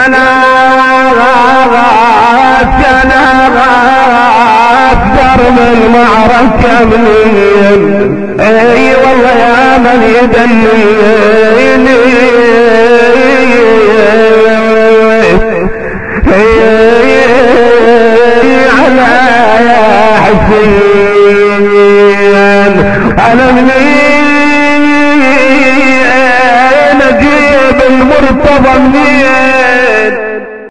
درب المعركة منين اي والله يا من يدليني على يا حسين انا منين اجيب المرتضى منين